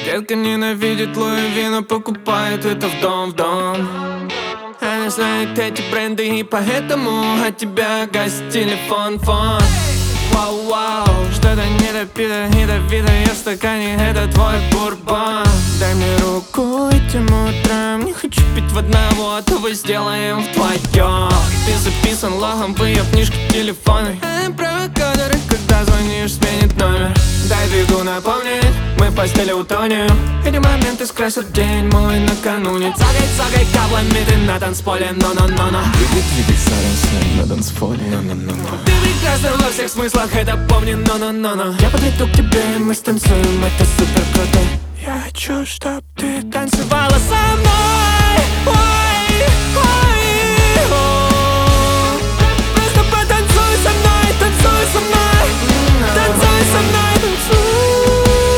Детка ненавидит Луи Ви, но покупает это в дом. Она знает эти бренды, и поэтому от тебя гасит телефон. Вау, что-то недопито, ядовито, я в стакане, это твой бурбон. Дай мне руку этим утром, не хочу пить в одного, а то вы сделаем вдвоем. Ты записан логом в ее книжке телефона. Провокаторы, когда звонишь, сменит номер. Дай двигу напомнить, мы в постели утонем. Эти моменты скрасят день мой накануне. Цагай каблами ты на танцполе, но-но-но-но. Двигай, сарай, на танцполе, Ты прекрасна во всех смыслах, это помни, но-но-но-но. Я подойду к тебе, и мы станцуем, это супер круто. Я хочу, чтоб ты танцевала со мной. Просто потанцуй со мной, танцуй со мной. Танцуй со мной, танцуй.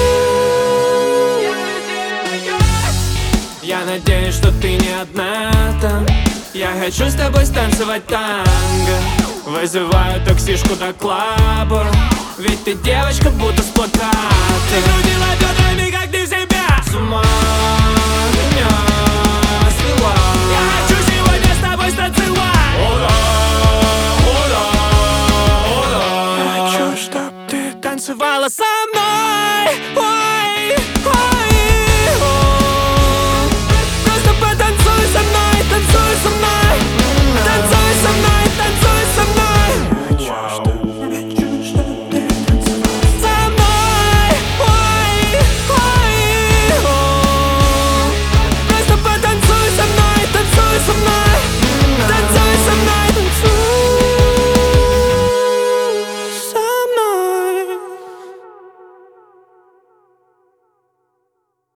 Я надеюсь, что ты не одна там. Я хочу с тобой станцевать танго. Вызываю таксишку до клаба. Ведь ты девочка будто с плаката. Ты крутила бедрами, как ты себя с ума меня свела. Я хочу сегодня с тобой станцевать. Я хочу, чтоб ты танцевала со мной. Просто потанцуй со мной, танцуй со мной.